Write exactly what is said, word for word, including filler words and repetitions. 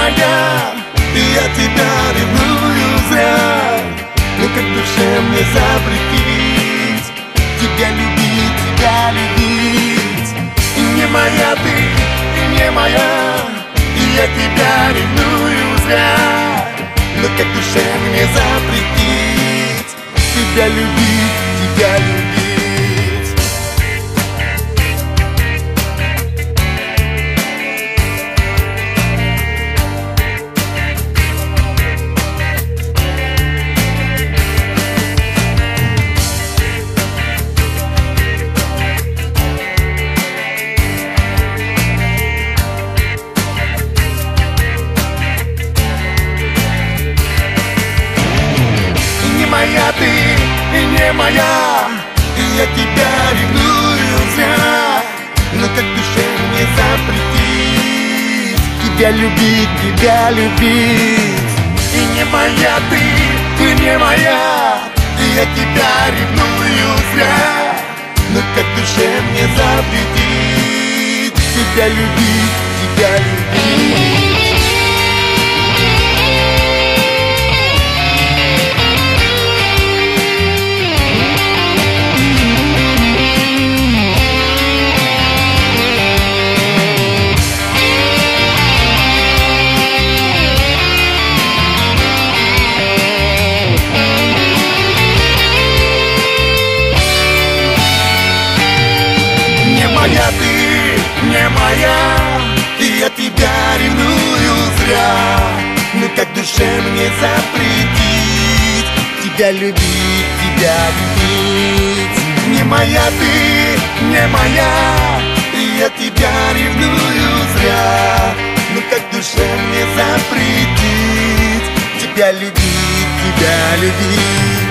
моя, я тебя ревную зря. Ну как душе мне запретить тебя любить, тебя любить? И не моя ты, не моя, я тебя ревную зря. Ну как душе мне запретить тебя любить, тебя любить? Моя ты, не моя, я тебя ревную зря. Но как душе мне запретить тебя любить, тебя любить? И не моя ты, не моя, я тебя ревную зря. Но как душе мне запретить тебя любить, тебя любить? Моя ты, не моя, я тебя ревную зря. Ну как душе мне запретить тебя любить, тебя любить? Не моя ты, не моя, я тебя ревную зря. Ну как душе мне запретить тебя любить, тебя любить?